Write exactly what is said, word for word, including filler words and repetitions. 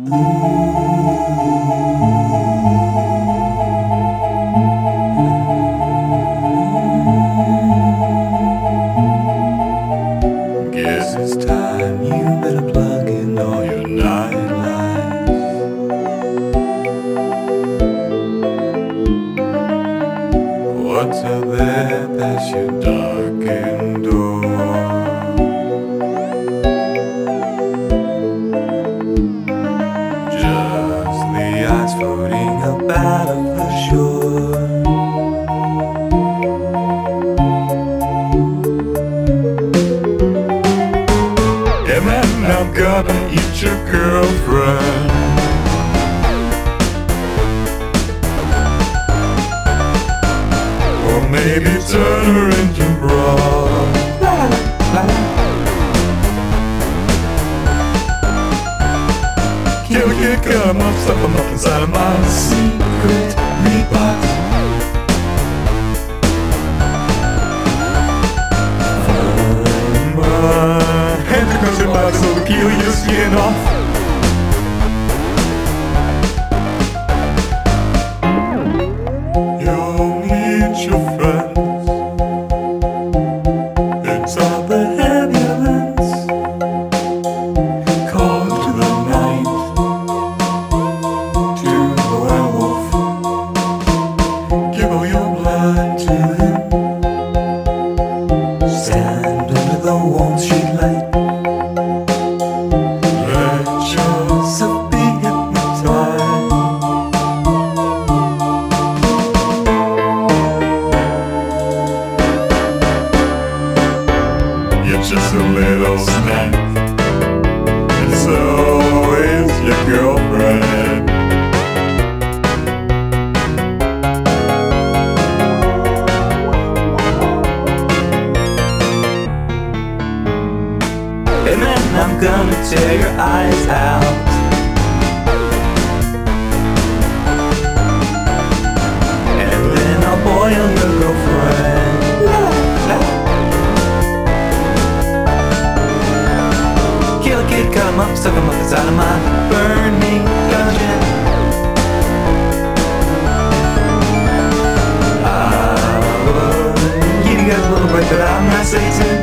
Guess it's time you better plug in all your night lights. What's out there past your darkened door? Just the ice floating up out of the shore. Yeah, man, I'm gonna eat your girlfriend. Or maybe turn her into broad. La, la, la. Kill, kill, kill 'em up, stuff 'em up inside of my secret meat box. So to peel your skin off. You'll meet your friends inside the ambulance. Call to the night, to the werewolf. Give all your blood to him. Stand under the warm street light. You're just a little snack, and so is your girlfriend. And then I'm gonna tear your eyes out. And then I'll boil your girlfriend. La, la. Kill a kid, cut him up, stuff him up inside of my burning dungeon. I would give you guys a little break, but I'm not Satan.